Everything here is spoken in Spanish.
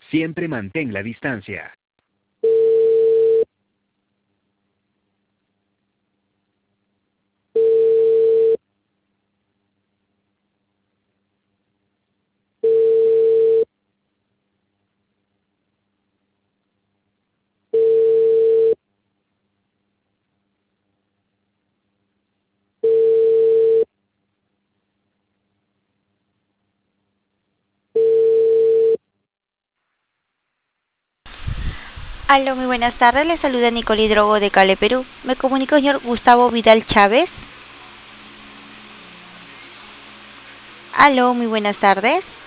Siempre mantén la distancia. Aló, muy buenas tardes. Le saluda Nicole Hidrogo de Cale, Perú. Me comunico el señor Gustavo Vidal Chávez. Aló, muy buenas tardes.